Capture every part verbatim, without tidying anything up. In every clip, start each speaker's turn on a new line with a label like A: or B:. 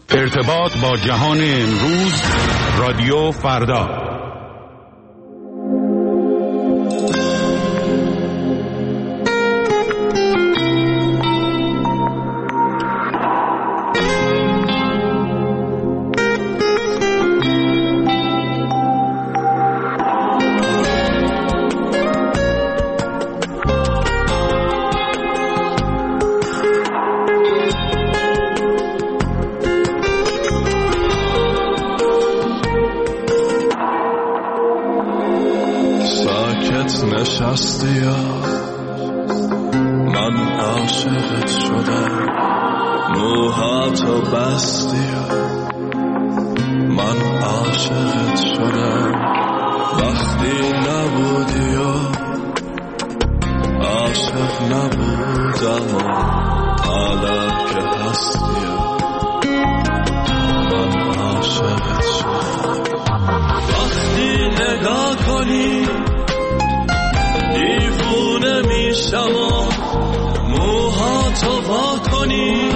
A: ارتباط با جهان امروز، رادیو فردا.
B: نشستی یا من عاشقت شدم، موهاتو بستی یا من عاشقت شدم، وقتی نبودی یا عاشق نبودم و حالا که هستی یا من عاشقت شدم. وقتی نگاه کنی دیوونه میشم و موهاتو وا کنی،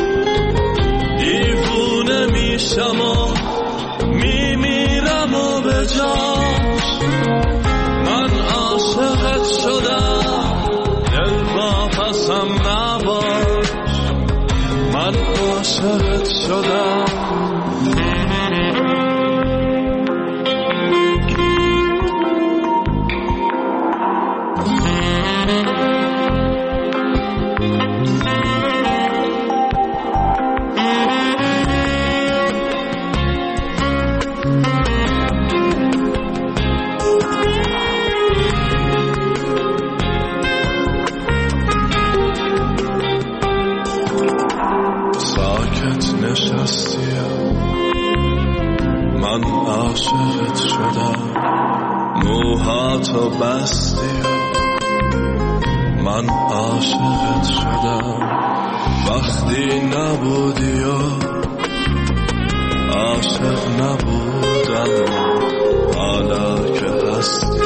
B: دیوونه میشم و میمیرم و به جاش من عاشقت شدم، دل واپسم نباش من عاشقت شدم. من عاشقت شدم، موهاتو بستی من عاشقت شدم، وقتی نبودی و عاشق نبودم حالا که هستی.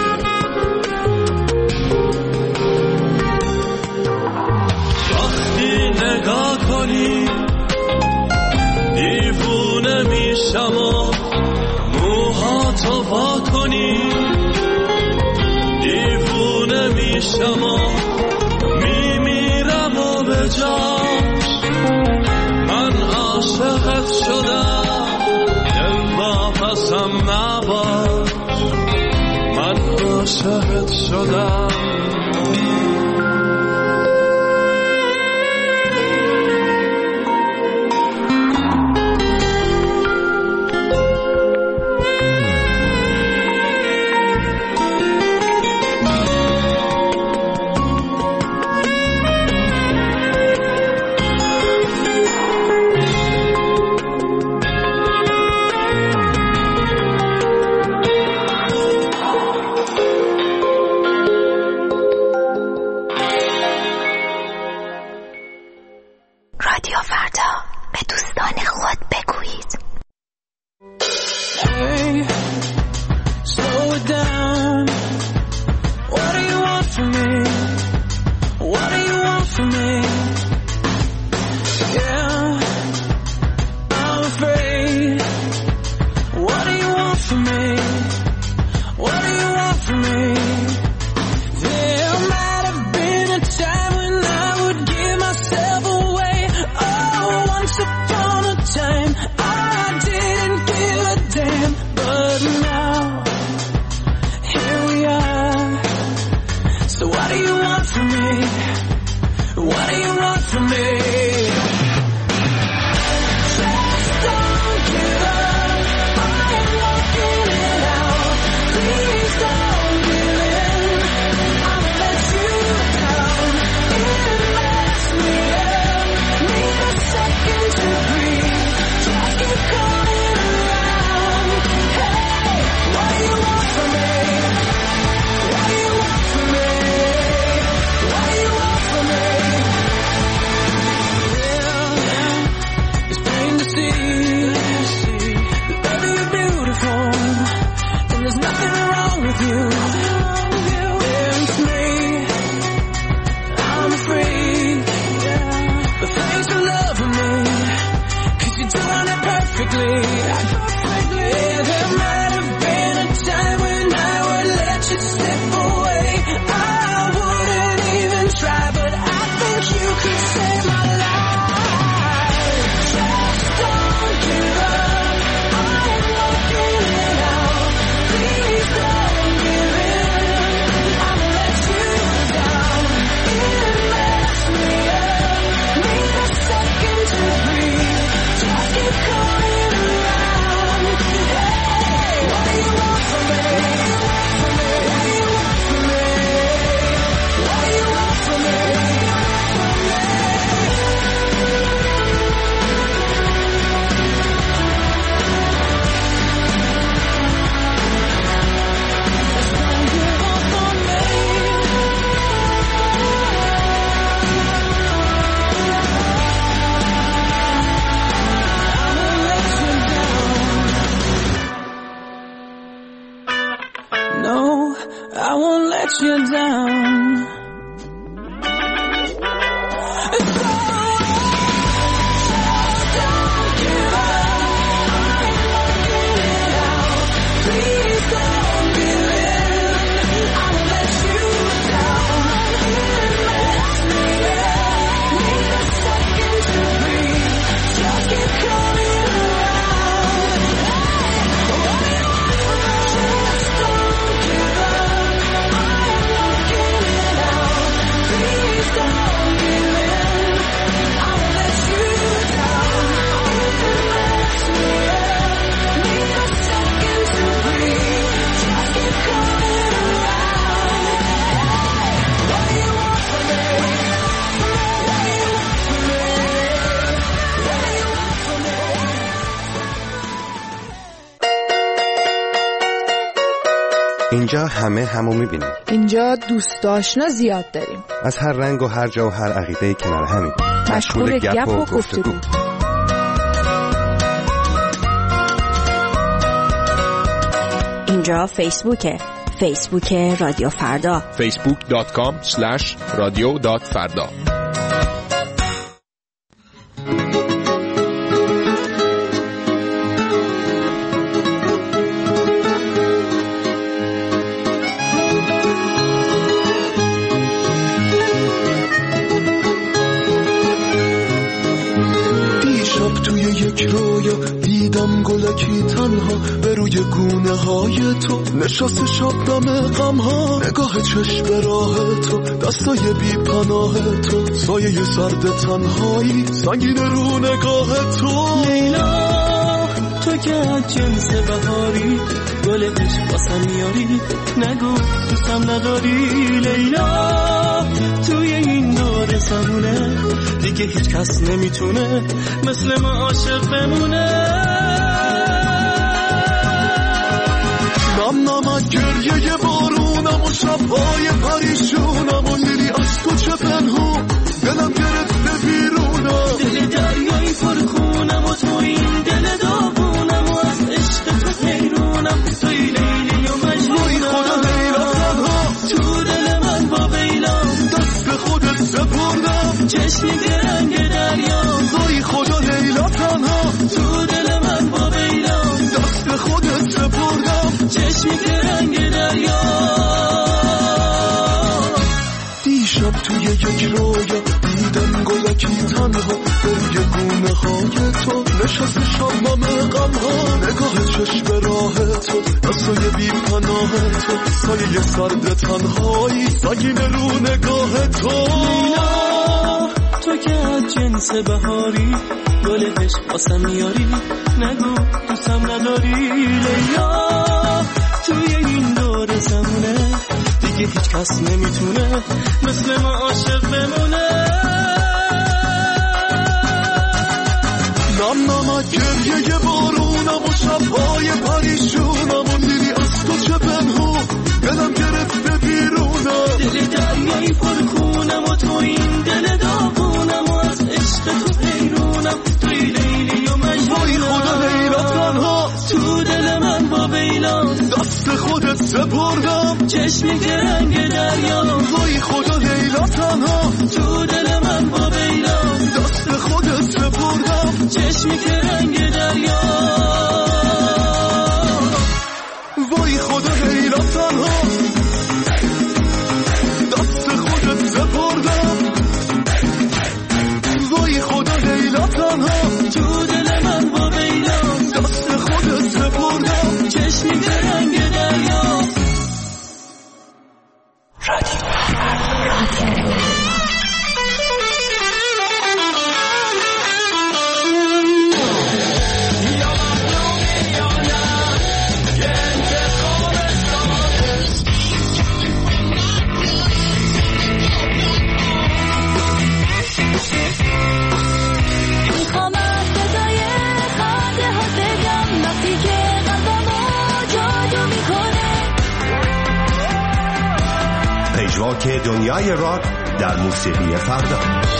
B: وقتی نگاه کنی دیوونه میشم و موهاتو وا کنی، دیوونه میشم و میمیرم و به جاش من عاشقت شدم، دل واپسم نباش من عاشقت شدم.
C: perfectly. Yeah, there might have been a time when I would let you slip away. I wouldn't even try, but I think you could save my life. Just don't give up. I'm working it out. Please don't give in. I'll let you down. It messed me up. Need a second to breathe. Just keep coming around. Hey, what do you want from me? From me? What do you want from me? What do you want from me? From me? Just don't give up on me. I won't let you down. No, I won't let you down. It's alright, just don't give up. I'm working it out. Please don't give in. I won't let you down. It messed me up. Need a second to breathe. Just keep coming around. Hey, what do you want from me? Just don't give up. I'm working it out. Please don't give in. I won't let you down. It messed me up. Need a second to breathe. Just keep coming around. Hey, what do you want from me? What do you want from me? What do you want from me?
D: اینجا همه همو میبینیم.
E: اینجا دوست آشنا زیاد داریم.
D: از هر رنگ و هر جا و هر عقیده کنار همین.
E: مشغول گپ و گفتگو.
F: اینجا فیسبوکه. فیسبوک رادیو فردا.
G: فیسبوک دات کام اسلش رادیو دات فردا.
B: دیشب توی یک رویا دیدم گلکی تنها به روی گونه های تو نشست شب دم غم ها نگاه چشم به راه تو دستای بی پناه تو سایه سرد تنهایی سنگین رو نگاه تو
C: لیلا تو که از جنس بهاری گل عشق واسم میاری نگو دوستم نداری لیلا توی این دور زمونه دیگه هیچ کس نمیتونه مثل ما عاشق بمونه
B: نم نمک گریه بارونم و شبهای پریشونم و دیدی از تو چه پنهون دلم گرفته بیرونم
C: دل دریایی پر خونم و تو این دل داغونم و از عشق تو حیرونم توی لیلی و مجنونم
B: خدا لیلا تنها
C: تو دل من با بیلام
B: دست خودت سپردم
C: چشمی که رنگ دریا
B: وای خدا لیلا تنها
C: تو دل من با بیلام
B: دست خودت سپردم
C: چشمی که رنگ دریا
B: دیشب توی یک رویا دیدم گلکی تنها به روی گونه های تو نشست شبنم غم ها نگاه چشم به راه تو دستای بی پناه تو سایه سرد تنهایی سنگین رو نگاه تو
C: لیلا تو که از جنس بهاری گل عشق واسم میاری نگو دوستم نداری لیلا توی این دور زمونه دیگه هیچ کس نمیتونه مثل ما عاشق بمونه
B: نم نمک گریه بارونم و شبهای پریشونم و دیدی از تو چه پنهون دلم گرفته بیرونم
C: دل دریایی پر خونم و تو این دل داغونم و از عشق تو حیرونم توی لیلی و مجنونم
B: وای خدا لیلا تنها
C: تو دل من با بیلام
B: دست خودت سپردم
C: چشمی که رنگ دریا
B: وای خدا لیلا تنها
C: تو دل من با بیلام
B: دست خودت سپردم
C: چشمی که رنگ دریا
B: تو دل من با بینا دست خودت سپردم چشمی به رنگ دریا. رادیو
H: که دنیای راک در موسیقی فردا.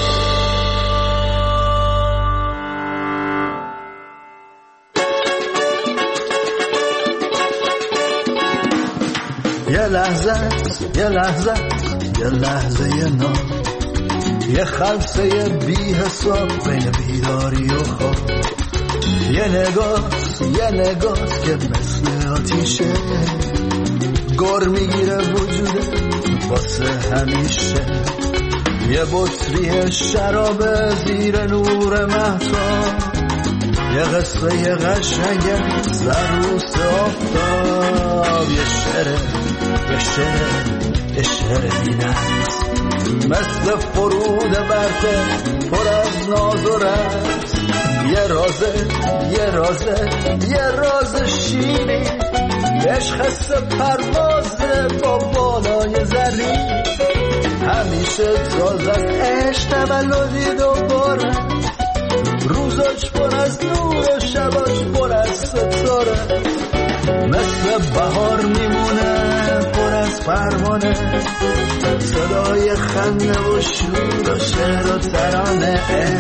I: یه لحظه یه لحظه یه لحظه یه نام، یه خلصه بی حساب بین بیداری و خواب، یه نگاه یه نگاه که مثل آتیشه گر میگیره وجوده واسه همیشه، یه بطری شراب زیر نور مهتاب، یه قصه یه قشنگ زروس آفتاب، یه شعره یه شعره یه شعره بینست مثل فرود برده پر از ناز و رز، یه رازه یه رازه یه راز شیری، عشق حس پروازه با بالای زری، همیشه تازه از عشق تولدی دوباره، روزاش پر از نور و شباش پر از ستاره، مثل بهار میمونه پر از پروانه، صدای خنده و شور و شعر و ترانه،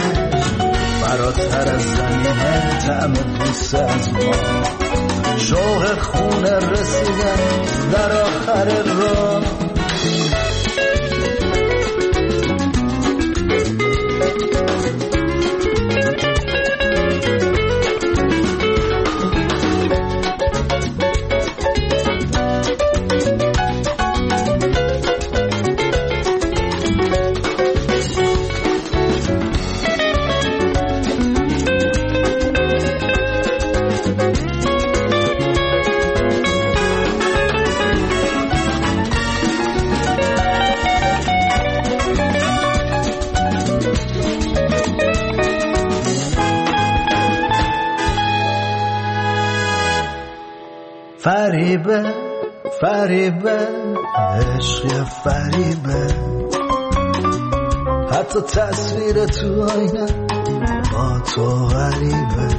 I: فراتر از زمینه طعم بوسه از ما، شوق خونه رسیدن در آخر راه. فریبه فریبه عشق فریبه، حتی تصویر تو آینه با تو غریبه،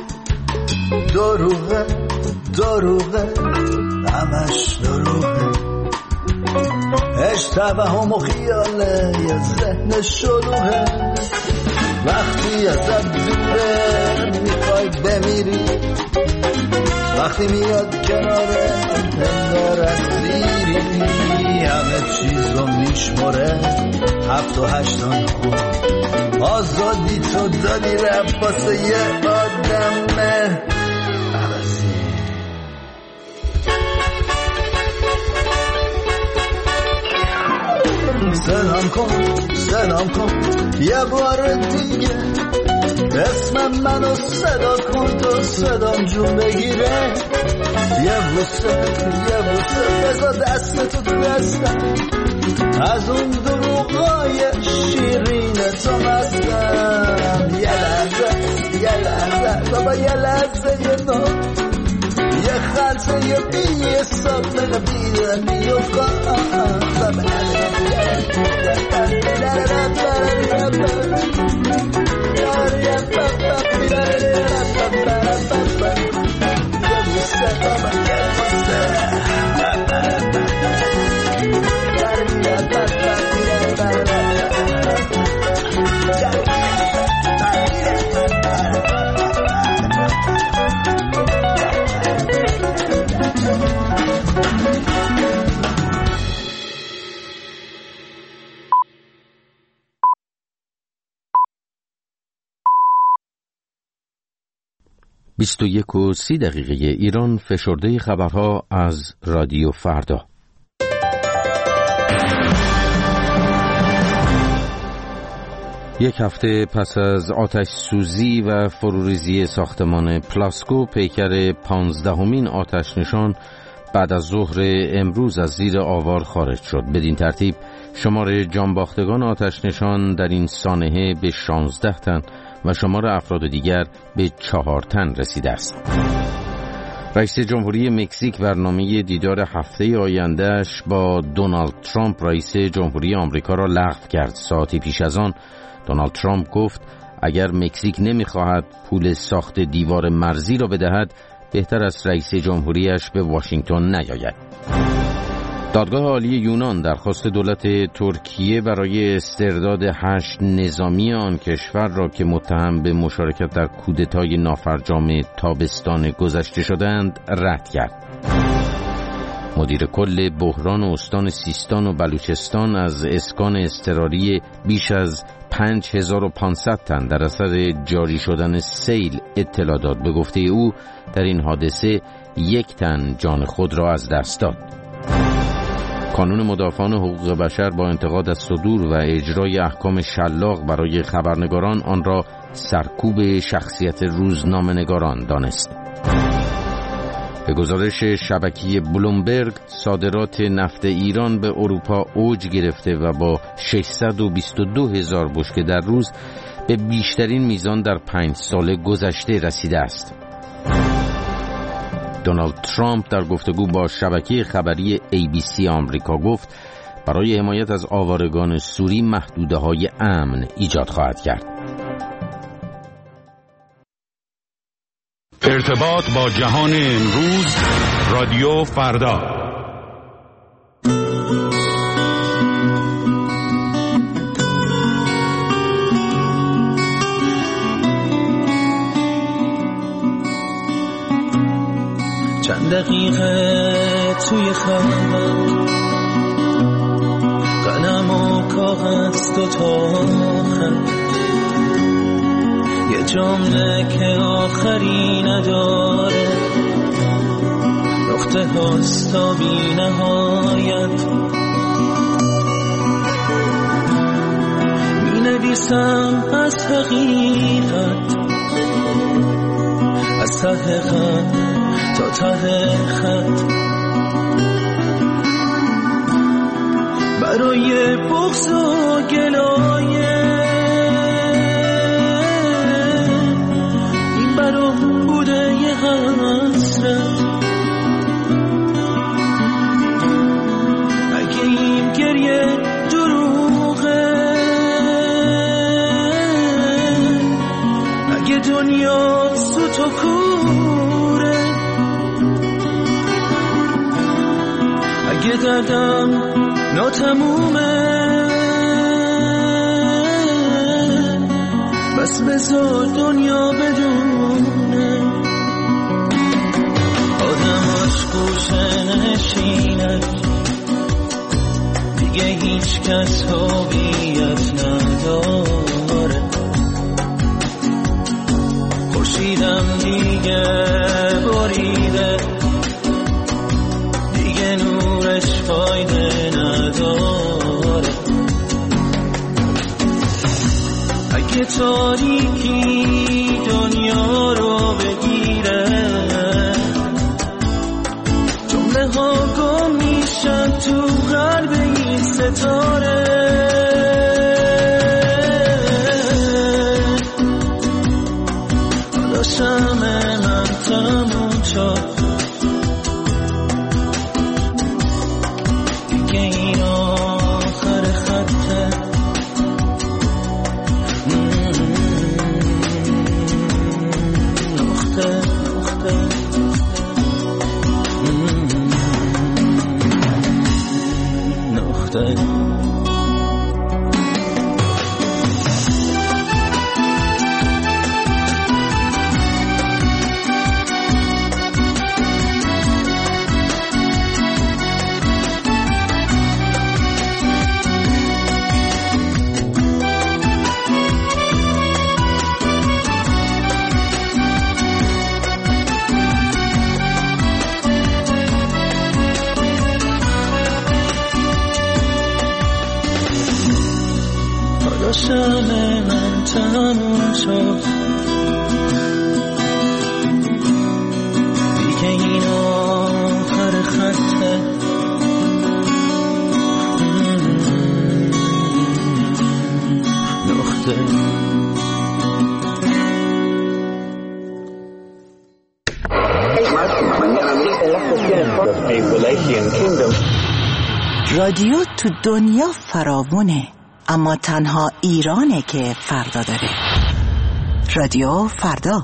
I: دروغه دروغه همش دروغه، عشق توهم و خیاله یه ذهن شلوغه، وقتی ازت دوره میخوای بمیری، وقتی میاد کناره انگار اسیری، همه چیزو میشمره هفت و هشتان خوب، آزادی تو دادی رفت واسه یه آدم عوضی. سلام کن سلام کن یه بار دیگه، اسم منو صدا کن تا صدام جون بگیره، یه بوسه یه بوسه بذار دستتو تو دستم، از اون دروغای شیرین تو مستم، یه لحظه یه لحظه بابا یه لحظه یه نام، یه خلصه یه بی حساب من بیدنی و قام
A: بیست و یک و سی دقیقه ایران، فشرده خبرها از رادیو فردا. یک هفته پس از آتش سوزی و فروریزی ساختمان پلاسکو، پیکر پانزدهمین آتش نشان بعد از ظهر امروز از زیر آوار خارج شد. بدین ترتیب شمار جانباختگان آتش نشان در این سانحه به شانزده تن و شمار افراد دیگر به چهار تن رسیده است. رئیس جمهوری مکزیک برنامه دیدار هفته آیندهش با دونالد ترامپ رئیس جمهوری آمریکا را لغو کرد. ساعتی پیش از آن دونالد ترامپ گفت اگر مکزیک نمی‌خواهد پول ساخت دیوار مرزی را بدهد، بهتر است رئیس جمهوریش به واشنگتن نیاید. دادگاه عالی یونان درخواست دولت ترکیه برای استرداد هشت نظامی آن کشور را که متهم به مشارکت در کودتای نافرجام تابستان گذشته شدند رد کرد. مدیر کل بحران استان سیستان و بلوچستان از اسکان اضطراری بیش از پنج هزار و پانصد تن در اثر جاری شدن سیل اطلاع داد. به گفته او در این حادثه یک تن جان خود را از دست داد. کانون مدافعان حقوق بشر با انتقاد از صدور و اجرای احکام شلاق برای خبرنگاران آن را سرکوب شخصیت روزنامه‌نگاران دانست. به گزارش شبکه بلومبرگ، صادرات نفت ایران به اروپا اوج گرفته و با ششصد و بیست و دو هزار بشکه در روز به بیشترین میزان در پنج سال گذشته رسیده است. دونالد ترامپ در گفتگو با شبکه خبری ای بی سی آمریکا گفت برای حمایت از آوارگان سوری محدوده‌های امن ایجاد خواهد کرد.
J: ارتباط با جهان امروز، رادیو فردا.
K: چند دقیقه توی خلوت، قلم و کاغذ دوتا خط، یه جمله که آخری نداره، نقطه هاست تا بی نهایت، می نویسم از حقیقت، از ته خط تا ته خط، برای بغض و گلایه، این برام بوده یه حسرت، اگه این گریه دروغه، اگه دنیا سوت و کوره، اگه دردم ناتمومه، بس بذار دنیا بدونه آدماش گوشه نشینه، دیگه هیچ کس هویت نداره، خورشیدم دیگه بریده، دیگه نورش فایده نداره، اگه تاریکی دنیا رو بگیره، جمله ها گم میشن تو قلب این ستاره، حالا شمع من تموم شد،
F: رادیو تو دنیا فراوونه، اما تنها ایرانه که فردا داره. رادیو فردا.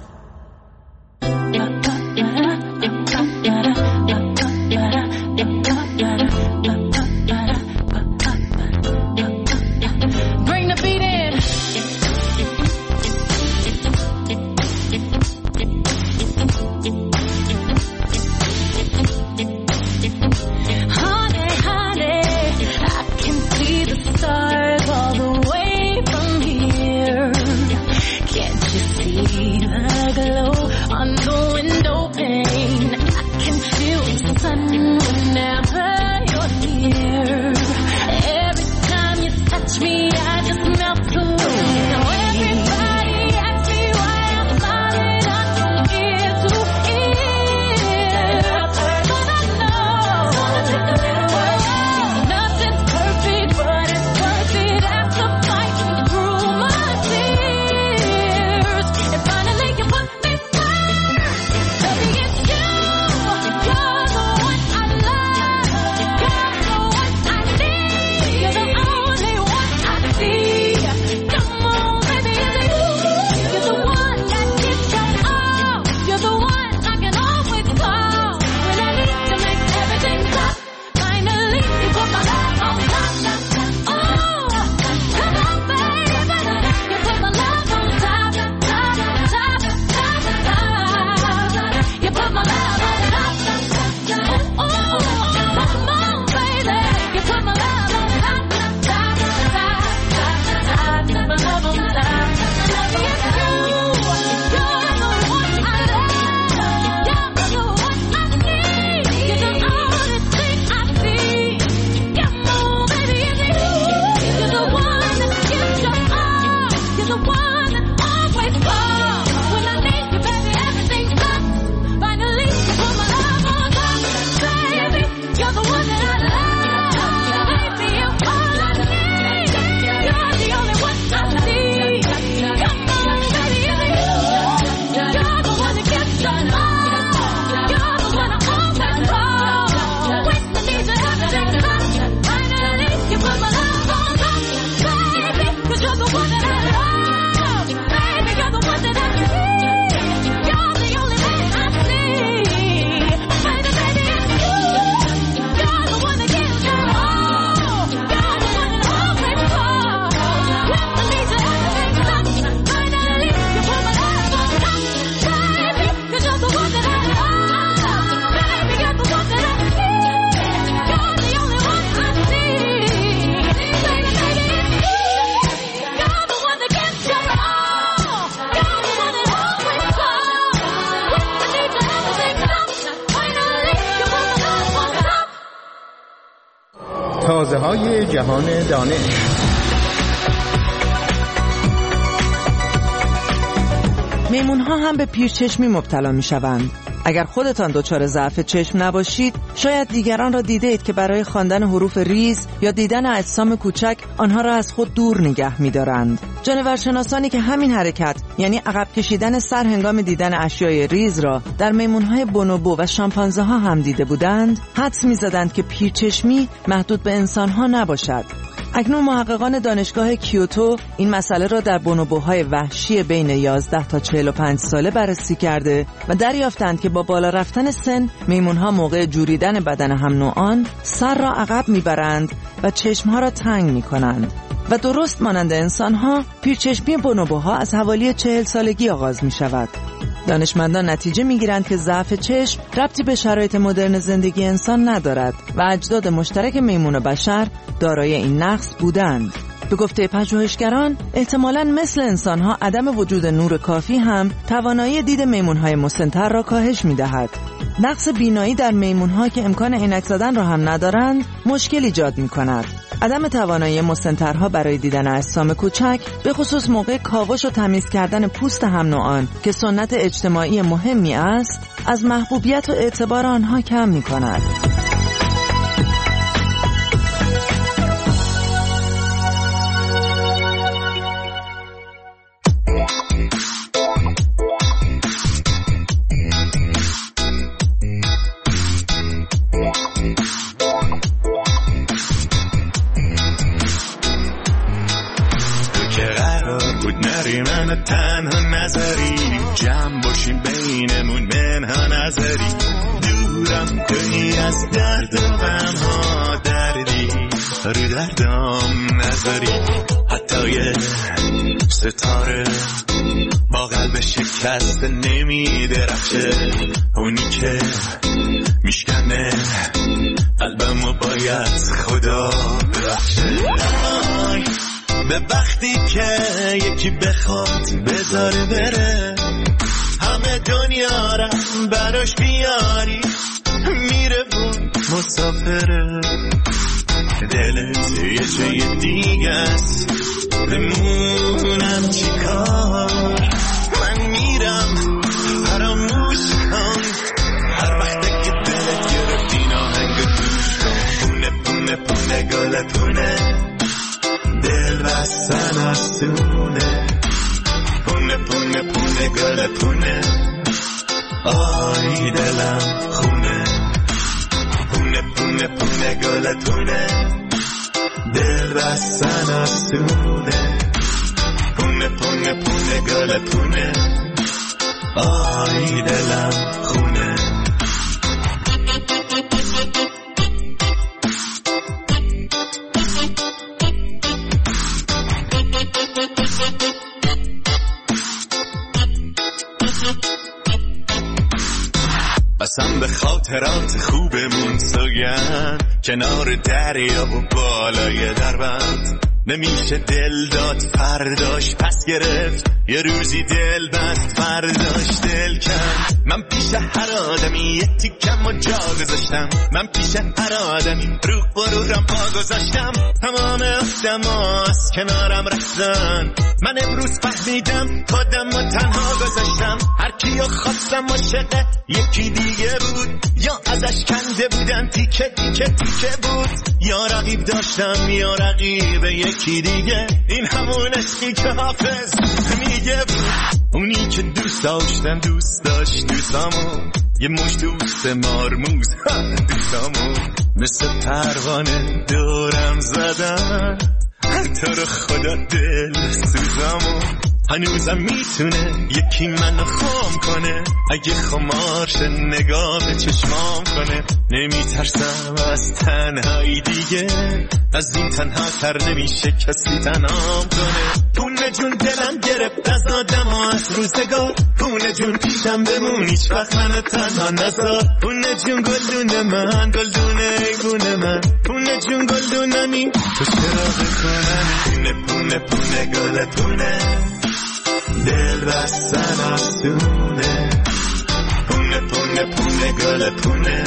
L: تازه های جهان دانش.
M: میمون ها هم به پیرچشمی مبتلا می شوند. اگر خودتان دچار ضعف چشم نباشید، شاید دیگران را دیدید که برای خواندن حروف ریز یا دیدن اجسام کوچک آنها را از خود دور نگه می دارند. جانورشناسانی که همین حرکت، یعنی عقب کشیدن سر هنگام دیدن اشیای ریز را در میمون‌های بونوبو و شامپانزه ها هم دیده بودند، حدس می‌زدند که پیرچشمی محدود به انسان‌ها نباشد. اکنون محققان دانشگاه کیوتو این مسئله را در بونوبوهای وحشی بین یازده تا چهل و پنج ساله بررسی کرده و دریافتند که با بالا رفتن سن، میمون‌ها موقع جوریدن بدن هم نوعان سر را عقب می‌برند و چشم‌ها را تنگ می‌کنند. و درست مانند انسان‌ها، پیرچشمی بونوبوها از حوالی چهل سالگی آغاز می‌شود. دانشمندان نتیجه می‌گیرند که ضعف چشم ربطی به شرایط مدرن زندگی انسان ندارد و اجداد مشترک میمون و بشر دارای این نقص بودند. به گفته پژوهشگران، احتمالاً مثل انسان‌ها عدم وجود نور کافی هم توانایی دید میمون‌های مسن‌تر را کاهش می‌دهد. نقص بینایی در میمون‌ها که امکان عینک زدن را هم ندارند، مشکل ایجاد می‌کند. عدم توانایی مسن‌ترها برای دیدن اجسام کوچک، به خصوص موقع کاوش و تمیز کردن پوست هم نوعان که سنت اجتماعی مهمی است، از محبوبیت و اعتبار آنها کم می‌کند.
N: نظری دورم کنی از درد و غم ها دردی رو دردم نظری حتی یه ستاره با قلب شکست نمی درخشه اونی که میشکنه قلبمو باید خدا ببخشه به وقتی که یکی بخواد بذاره بره همه دنیا را براش بیاری میره اون مسافره دلت یه جای دیگه است بمونم چی کار من میرم فراموش کن هر وقت که دلت گرفت این آهنگ توش کن پونه پونه پونه گل پونه دل بستن از تونه پونه پونه پونه گل پونه آی دلم خونه پونه پونه پونه گل پونه دل بستن از تونه پونه پونه پونه گل پونه آی دلم خونه قسم به خاطرات خوبمون سوگند کنار دریا و بالای دربند نمیشه دل داد فرداش پس گرفت یه روزی دل بست فرداش دل کند من پیش هر آدمی یه تیکم و جا گذاشتم من پیش هر آدمی رو غرورم پا گذاشتم تمام آدما از کنارم رفتن من امروز فهمیدم خودم و تنها گذاشتم هر کیو خواستم عاشق یکی دیگه بود یا ازش کنده بودن تیکه تیکه تیکه بود یا رقیب داشتم یا رقیب یکی دیگه این همون عشقی که حافظ میگه بود اونی که دوست داشتم دوست داشت دوستامو یه مش دوست مارموز دوستامو مثل پروانه دورم زدن تو رو خدا دل سوزامو هنوزم میتونه یکی منو خام کنه اگه خمارش نگاه به چشمام کنه نمیترسم از تنهایی دیگه از این تنها تر نمیشه کسی تنهام کنه پونه جون دلم گرفت از آدم ها از روزگار پونه جون پیشم بمون هیچ وقت منو تنها نذار پونه جون گلدون من گلدون ایگون من پونه جون گلدونمی تو چراغ کنم پونه پونه پونه گل پونه دل بستن از تونه پونه پونه پونه گل پونه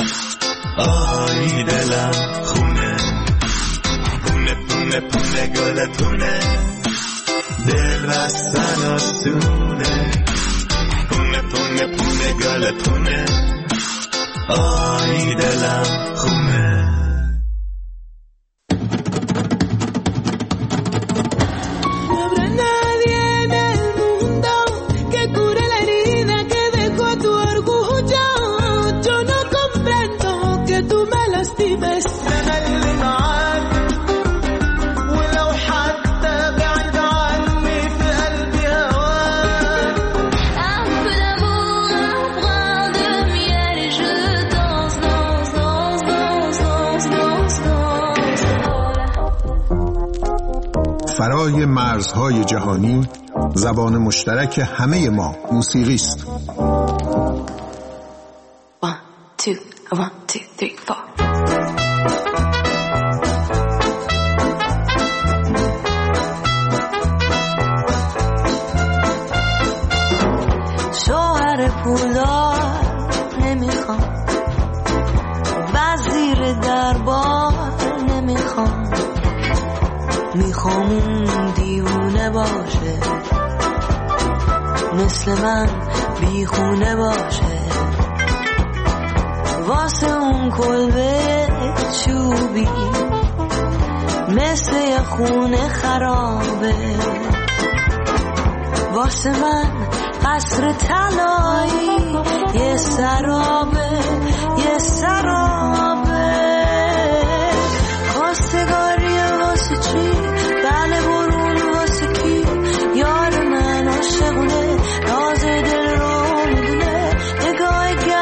N: آی دلم خونه پونه پونه پونه گل پونه دل بستن از تونه پونه پونه پونه گل پونه آی دلم خونه
L: فرای مرزهای جهانی زبان مشترک همه ما موسیقی است.
C: One, two, one, two, three, four.
O: شوهر پولدار نمیخوام وزیر دربار نمیخوام میخوام اون دیوونه باشه مثل من بیخونه باشه واسه اون کلبه چوبی مثل یه خونه خرابه واسه من قصر طلایی یه سرابه یه سرابه خواستگاری واسه چی بله برون واسه کی یار من عاشقونه راز دل رو میدونه نگاه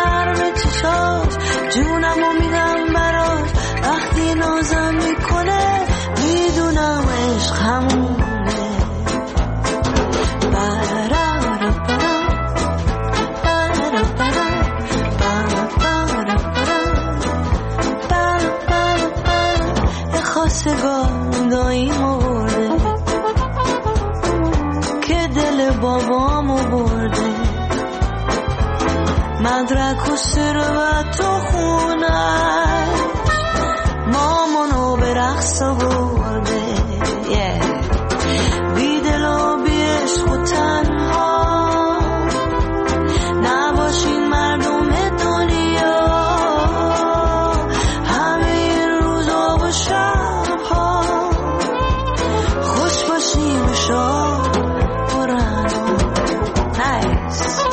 O: مدرک و ثروت و خونش مامانو به رقص آورده بی دل و بی عشق و تنها نباشین مردم دنیا همه این روزا و شبها خوش باشین و شاد برن نایس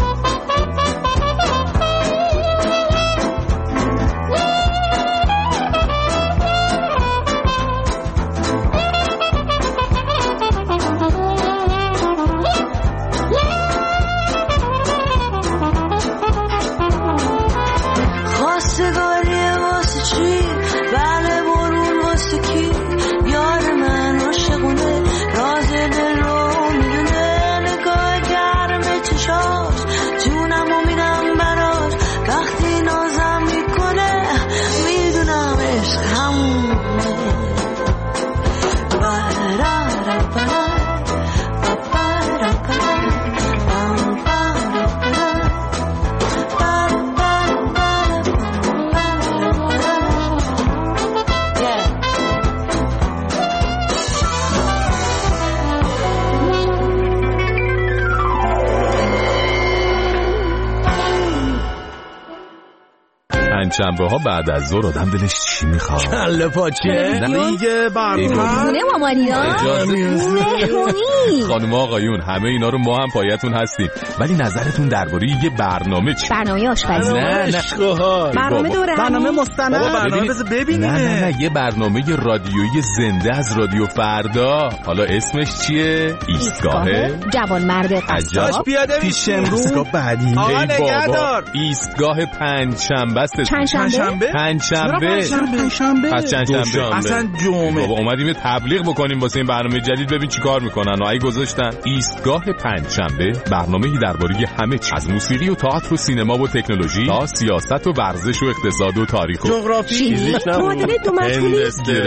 P: شنبه ها بعد از ظهر آدم دلش چی میخواد؟
Q: کله پاچه دیگه برنامه
R: خونه مامانیا مهمونی
P: خانم آقایون همه اینا رو ما هم پایتون هستیم، ولی نظرتون درباره یه برنامه چی؟
R: برنامه آشپزی.
P: نه نه
R: برنامه دوره
Q: برنامه مستند برنامه بذار ببینیم.
P: نه نه نه یه برنامه رادیویی زنده از رادیو فردا. حالا اسمش چیه؟ ایستگاه
R: جوان مرد قصاب.
Q: پیاده پیش امروز بعدی
P: آقا نگهدار. ایستگاه پنجشنبه است.
R: پنجشنبه
P: پنجشنبه
Q: پنجشنبه
P: پس چندشنبه
Q: اصلا جمعه.
P: بابا اومدیم تبلیغ بکنیم واسه این برنامه جدید، ببین چیکار میکنن. اگه گذاشتن ایستگاه پنجشنبه، برنامه‌ای درباره همه چیز از موسیقی و تئاتر و سینما و تکنولوژی تا سیاست و ورزش و اقتصاد و تاریخ و
Q: جغرافی
R: معادله دو مجهولی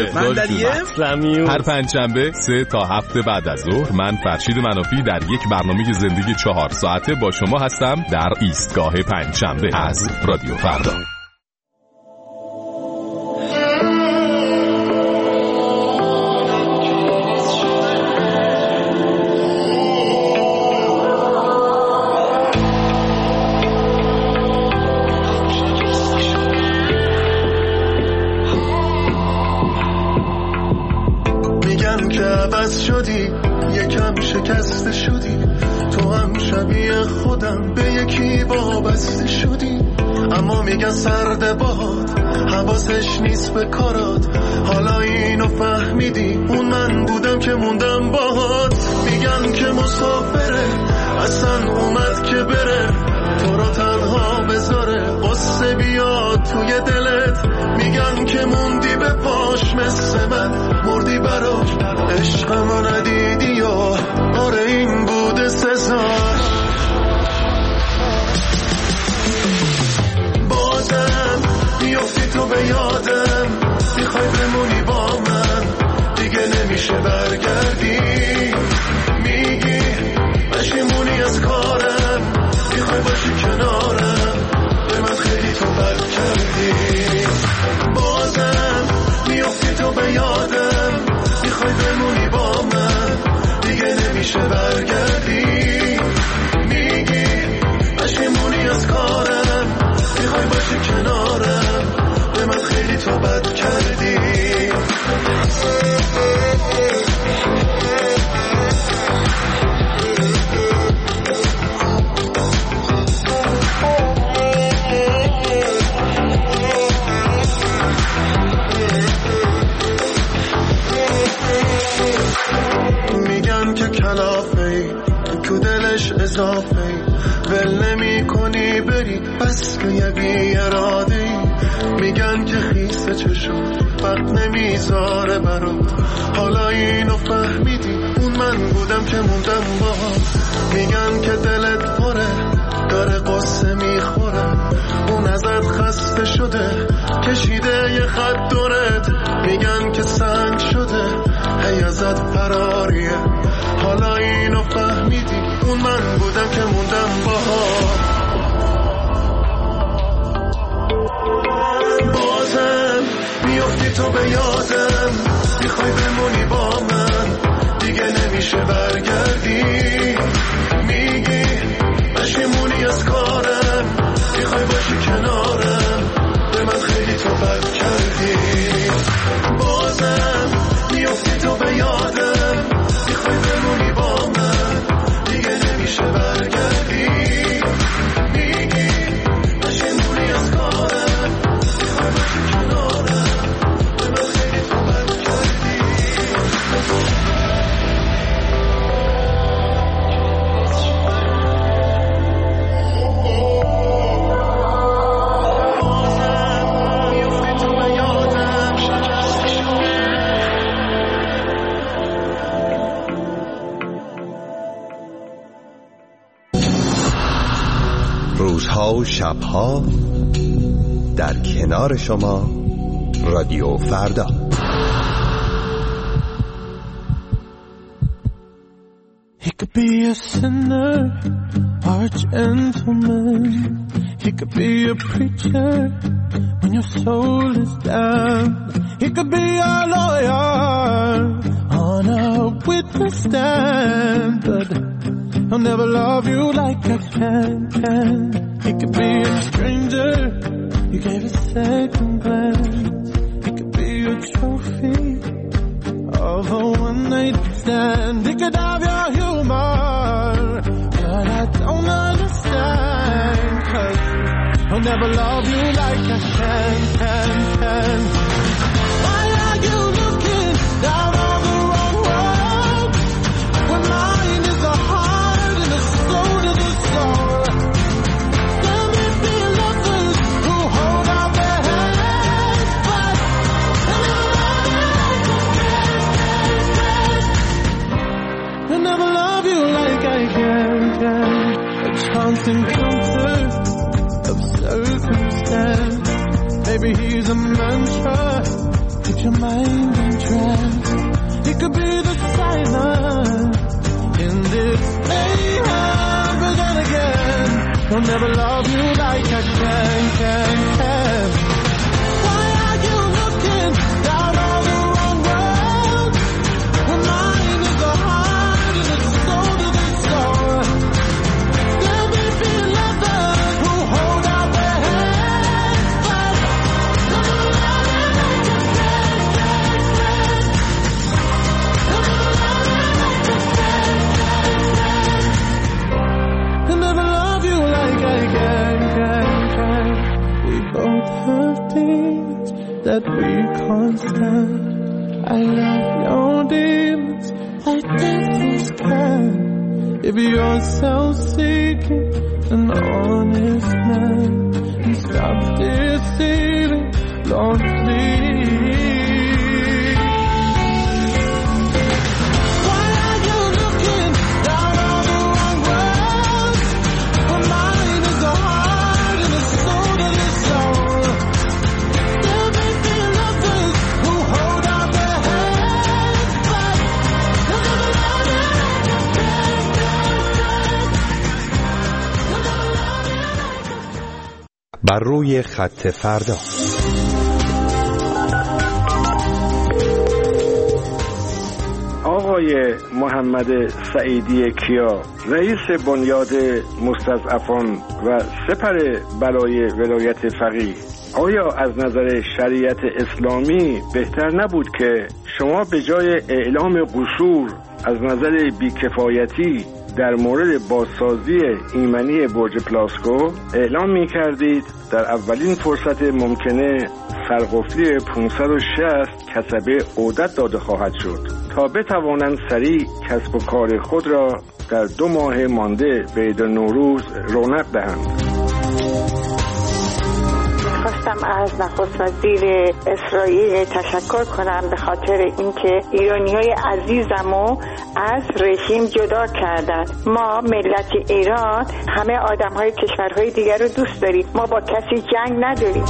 P: هر پنجشنبه سه تا هفت بعد از ظهر من فرشید منافی در یک برنامه زندگی چهار ساعته با شما هستم در ایستگاه پنجشنبه از رادیو فردا.
B: شدی یکم شکسته شدی، تو هم شبیه خودم به یکی وابسته شدی، اما میگن سرد باد حواسش نیست به کارات، حالا اینو فهمیدی اون من بودم که موندم باهات، میگن که مسافره اصلا اومد که بره، تو رو تنها بذاره قصه بیاد توی دلت، میگن که موندی به پاش مثل من مردی براش، عشقمو ندیدی یا آره این بوده سزاش، بازم میافتی تو به یادم، میخوای بمونی با من دیگه نمیشه برگردی، میگی پشیمونی از کارم، میخوای باشی کنارم، به من خیلی تو بد کردی، بازم میافتی تو به یادم، میخوای بمونی با من دیگه نمیشه برگردی، میگی پشیمونی از کارم، میخوای باشی کنارم، به من خیلی تو بد کردی. میگن که کلافه‌ای تو دلش اضافه‌ای، ول نمی کنی بری بس که یه بی اراده‌ای، میگن که خیسه چشم وقت نمیذاره برات، حالا اینو فهمیدی اون من بودم که موندم باهات، میگن که دلت پره داره قصه میخوره، اون ازت خسته شده کشیده یه خط دورت، میگن که سنگ شده هی ازت فراریه، حالا اینو فهمیدی اون من بودم که موندم باهات،
H: روزها و شبها در کنار شما رادیو فردا.
K: He could be a sinner or a gentleman. He could be a preacher when your soul is down. He could be a lawyer on a witness stand, but he'll never love you like I can, can. He could be a stranger you gave a second glance. He could be a trophy of a one-night stand. He could have your humor, but I don't understand, 'cause he'll never love you like I can, can, can. Why are you looking down on the wrong road when mine is a heart and a soul to the soul? There may be lovers who hold out their hands, but they'll never love you like I can, can. A chance encounter of circumstance. Maybe he's a mantra, put your mind in trance. He could be the silence in this mayhem, but then again, he'll never love you like I can, can, can. Why are you looking down on the wrong road when mine is a heart and a soul to the soul? There may be lovers who hold out their hands, but they'll never love you like I can, can, can. They'll never love you like I can, can, can. They'll never love you like I can, can, can. We both have demons that we can't stand. I love your demons like devils can. If you're self-seeking, an honest man, and stop deceiving, Lord, please. Why are you looking down on the wrong road when mine is a heart and a soul to the soul? There may be lovers who hold out their hands, but they'll never love you like I can, can, can. They'll never love you like I can.
H: بر روی خط فردا.
S: آقای محمد سعیدی کیا، رئیس بنیاد مستضعفان و سپر بلای ولایت فقیه، آیا از نظر شریعت اسلامی بهتر نبود که شما به جای اعلام قصور از نظر بیکفایتی در مورد بازسازی ایمنی برج پلاسکو اعلام می کردید در اولین فرصت ممکنه سرقفلی پانصد و شصت کسبه عودت داده خواهد شد تا بتوانند سریع کسب و کار خود را در دو ماه مانده به عید نوروز رونق دهند؟
T: خواستم از نخست وزیر اسرائیل تشکر کنم به خاطر اینکه ایرانیای عزیزمو از رژیم جدا کردن. ما ملت ایران همه آدم‌های کشورهای دیگر رو دوست داریم، ما با کسی جنگ نداریم.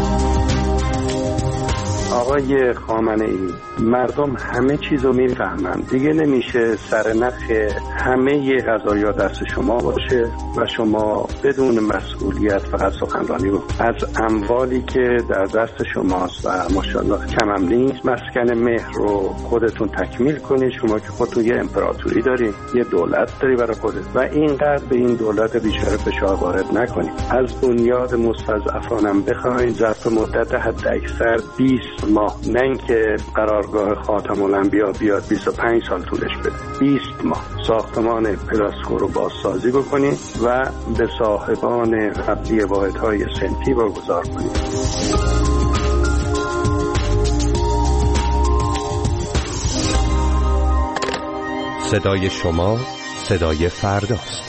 U: آقای خامنه‌ای، مردم همه چیزو میفهمن، دیگه نمیشه سر نخ همه قضایا دست شما باشه و شما بدون مسئولیت فقط سخنرانی رو از اموالی که در دست شماست و ماشاءالله کمم نیست مسکن مهر رو خودتون تکمیل کنید. شما که خودتون یه امپراتوری دارید، یه دولت داری برای خودت و اینقدر به این دولت بیچاره فشار وارد نکنید. از بنیاد مستضعفانم بخواید ظرف مدت حد اکثر بیست ماه، نه اینکه قرارگاه خاتم الانبیا بیاد بیست و پنج سال طولش بده، بیست ماه ساختمان پلاسکو رو بازسازی بکنید و به صاحبان قبلی واحدهای صنفی واگذار کنید.
H: صدای شما صدای فرداست.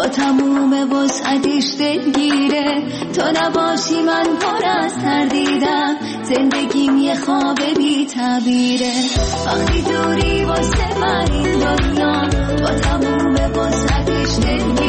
D: با تموم وسعتش دلگیره. تو نباشی من پر از تردیدم، زندگیم یه خواب بی تعبیره. وقتی دوری واسه من این دنیا با تموم وسعتش دلگیره.